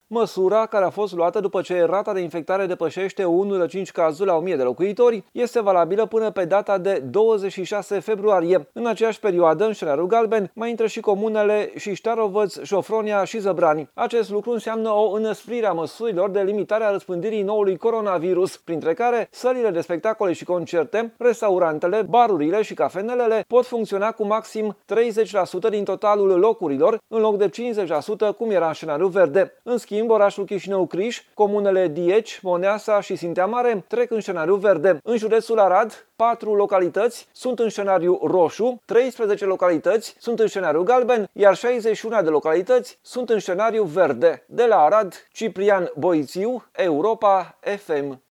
Măsura, care a fost luată după ce rata de infectare depășește 1,5 cazuri la 1000 de locuitori, este valabilă până pe data de 26 februarie. În aceeași perioadă, în scenariul galben, mai intră și comunele Șiștarovăț, Șofronia și Zăbrani. Acest lucru înseamnă o înăsprire a măsurilor de limitare a răspândirii noului coronavirus, printre care sălile de spectacole și concerte, restaurantele, barurile și cafenelele pot funcționa cu maxim 30% din totalul locurilor, în loc de 50% cum era în scenariul verde. În schimb, orașul Chișinău-Criș, comunele Dieci, Moneasa și Sintea Mare trec în scenariul verde. În județul Arad, 4 localități sunt în scenariu roșu, 13 localități sunt în scenariu galben, iar 61 de localități sunt în scenariu verde. De la Arad, Ciprian Boițiu, Europa FM.